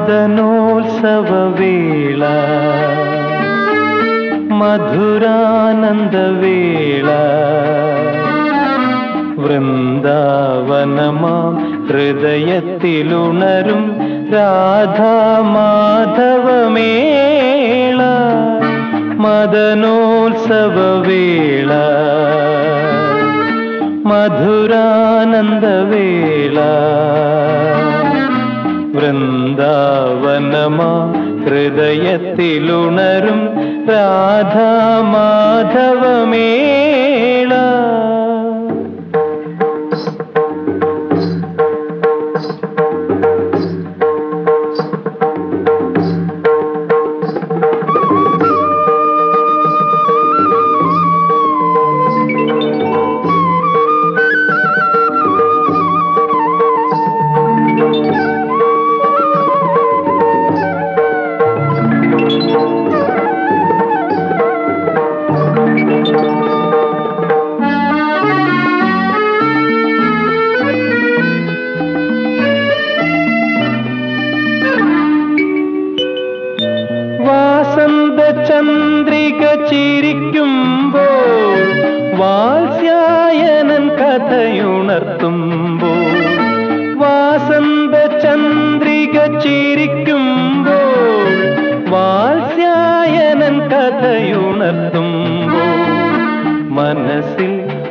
മദനോത്സവവേള മധുരാനന്ദവേള വൃന്ദാവനമാം ഹൃദയത്തിലുണരും രാധാമാധവമേള മദനോത്സവവേള മധുരാനന്ദവേള വൃന്ദാവനമാം ഹൃദയത്തിലുണരും രാധാമാധവമേള. ചന്ദ്രിക ചിരിക്കുമ്പോൾ വാത്സ്യായനൻ കഥയുണർത്തുമ്പോൾ വാസന്ത ചന്ദ്രിക ചിരിക്കുമ്പോൾ വാത്സ്യായനൻ കഥയുണർത്തുമ്പോൾ മനസ്സിൽ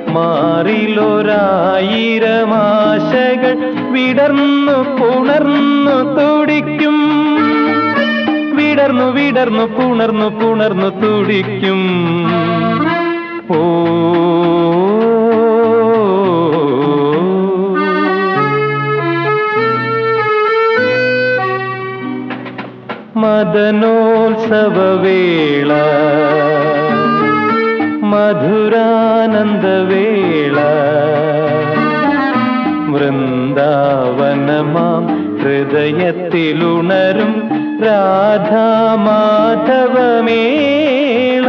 മാറിലൊരായിരം ആശകൾ വിടർന്നു പുണർന്നു തുടിക്കും വിടർന്നു വിടർന്നു പുണർന്നു പുണർന്നു തുടിക്കും. ഓ മദനോത്സവവേള മധുരാനന്ദവേള വൃന്ദാവനമാം ഹൃദയത്തിലുണരും രാധാമാധവമേള.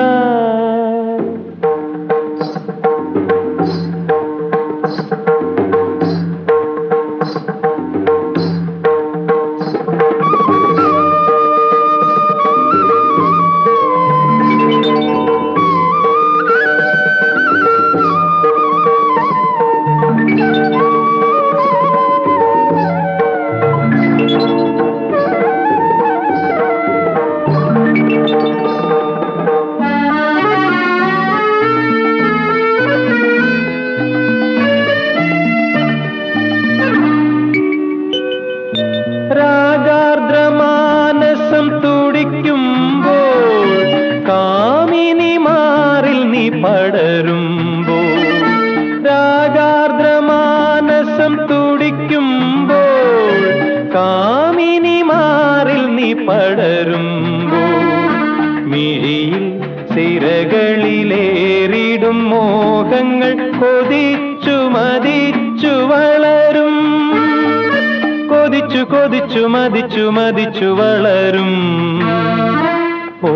രാഗാർദ്രമാനസം തുടിക്കുമ്പോൾ കാമിനി മാറിൽ നീ പടരുമ്പോൾ രാഗാർദ്രമാനസം തുടിക്കുമ്പോൾ കാമിനി മാറിൽ നീ പടരുമ്പോൾ മിഴിയിൽ സിരകളിലേറിടും മോഹങ്ങൾ കൊതിച്ചു മതിച്ചു വളരും കൊതിച്ചു കൊതിച്ചു മതിച്ചു മതിച്ചു വളരും. ഓ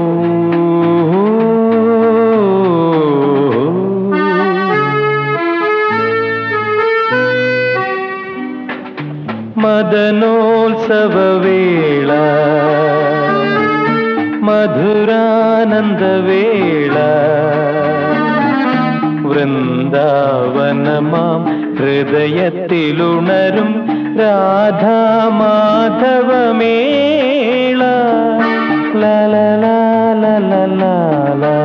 മദനോത്സവവേള മധുരാനന്ദവേള വൃന്ദാവനമാം ഹൃദയത്തിലുണരും രാധാമാധവമേള. ലാ ലാ ലാ ലാ ലാ ലാ.